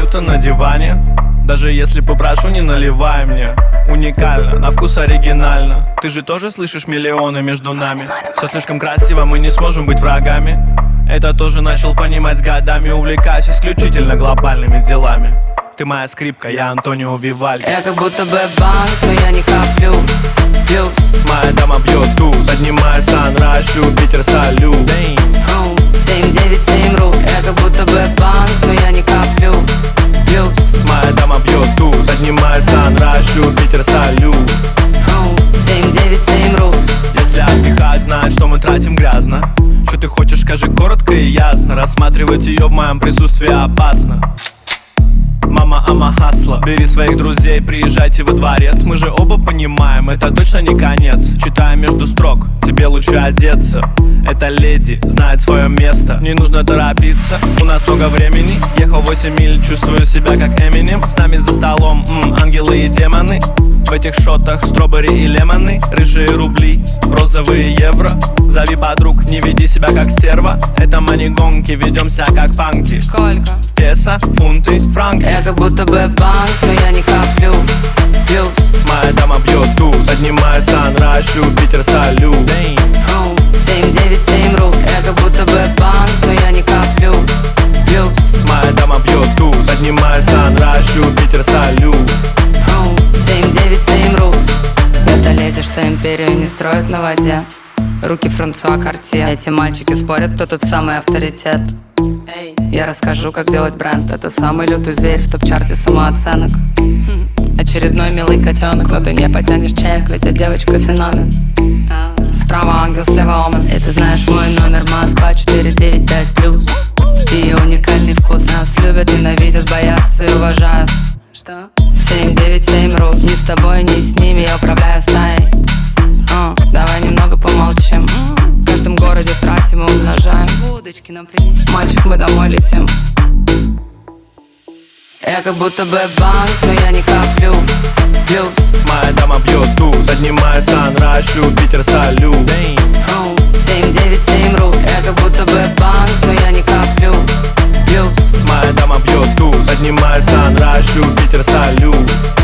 будто на диване. Даже если попрошу, не наливай мне. Уникально, на вкус оригинально. Ты же тоже слышишь миллионы между нами. Все слишком красиво, мы не сможем быть врагами. Это тоже начал понимать с годами. Увлекаюсь исключительно глобальными делами. Ты моя скрипка, я Антонио Вивальди. Я как будто бы банк, но я не коплю. Плюс моя дама бьет туз. Поднимаю санрайз, Юпитер, салют. 797 рус. Я как будто бы банк, но я не коплю. Плюс моя дама бьет туз. Поднимаю санрайз, Юпитер, салют. 797 рус. Если отдыхать, знать, что мы тратим грязно. Что ты хочешь, скажи коротко и ясно. Рассматривать ее в моем присутствии опасно. Мама, ама хасла. Бери своих друзей, приезжайте во дворец. Мы же оба понимаем, это точно не конец. Читаем между строк, тебе лучше одеться. Эта леди знает свое место. Не нужно торопиться, у нас много времени. Ехал 8 миль, чувствую себя как Эминем. С нами за столом ангелы и демоны. В этих шотах стробери и лемоны. Рыжие рубли, розовые евро. Зови подруг, не веди себя как стерва. Это мани-гонки, ведемся как панки. Сколько? Песо, фунты, франки. Я как будто бы банк, но я не коплю. Плюс моя дама бьет туз. Поднимаю санрайз, Юпитер, салют. 797 рус. Я как будто бы банк, но я не коплю. Плюс моя дама бьет туз. Поднимаю санрайз, Юпитер, салют. 797 рус. Это леди, что империю не строит на воде. Руки Франсуа Картье. Эти мальчики спорят, кто тут самый авторитет. Я расскажу, как делать бренд. Это самый лютый зверь в топ-чарте самооценок. Очередной милый котенок, но ты не потянешь чек, ведь я девочка феномен. Справа ангел, слева омен. И ты знаешь мой номер, Москва 495+. И уникальный вкус. Нас любят, ненавидят, боятся и уважают. Что? 797 рус. Ни с тобой, ни с ними я управляю стаей. Давай немного помолчим. В каждом городе тратим и умножаем. Удочки нам принеси. Мальчик, мы домой летим. Я как будто бы банк, но я не коплю. Плюс моя дама бьет туз. Поднимаю санрайз, Юпитер, салют. 797 рус. Я как будто бы банк, но я не коплю. Плюс моя дама бьет туз. Поднимаю санрайз, Юпитер, салют.